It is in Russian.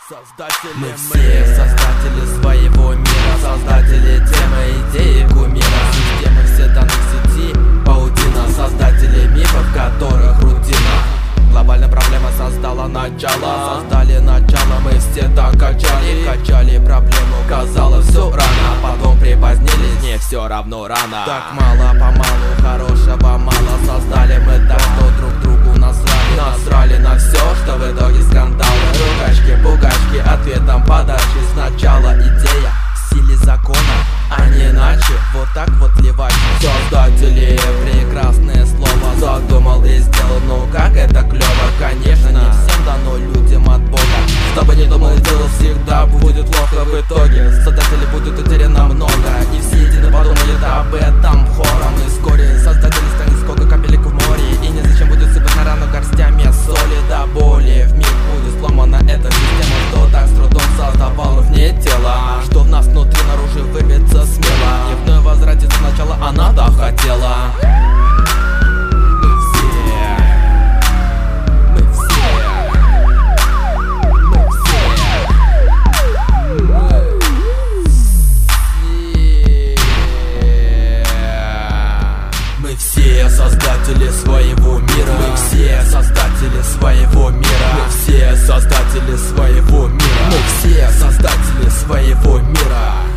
Мы все создатели своего мира, создатели темы, идеи, кумира, системы все данных сети, паутина, создатели мифов, которых рутина. Глобальная проблема создала начало, создали начало, мы все так качали проблему, казалось все рано, потом припозднились, не все равно рано. Так мало-помалу, хорошего мало, создали мы так, что друг другу насрали на все, что в итоге скандалы, ругачки-пугачки, ответом подачи. Сначала идея в силе закона, а не иначе, вот так вот ливать. Создатели, прекрасное слово, задумал и сделал, ну как это клево. Конечно, не всем дано людям от Бога, что бы ни думал и делал, всегда будет плохо в итоге. Создатели будут утеряно много, и все едино подумают об этом хором. И вскоре создатели станет сколько капелек в море, и незачем будет сыпать на рану горстями соли до боли. В миг будет сломана эта система, что так с трудом создавал вне тела, что в нас внутри наружу вырвется смело. И вновь возвратится сначала, она так хотела. Мы все создатели своего мира. Мы все создатели своего мира. Мы все создатели своего мира. Мы все создатели своего мира.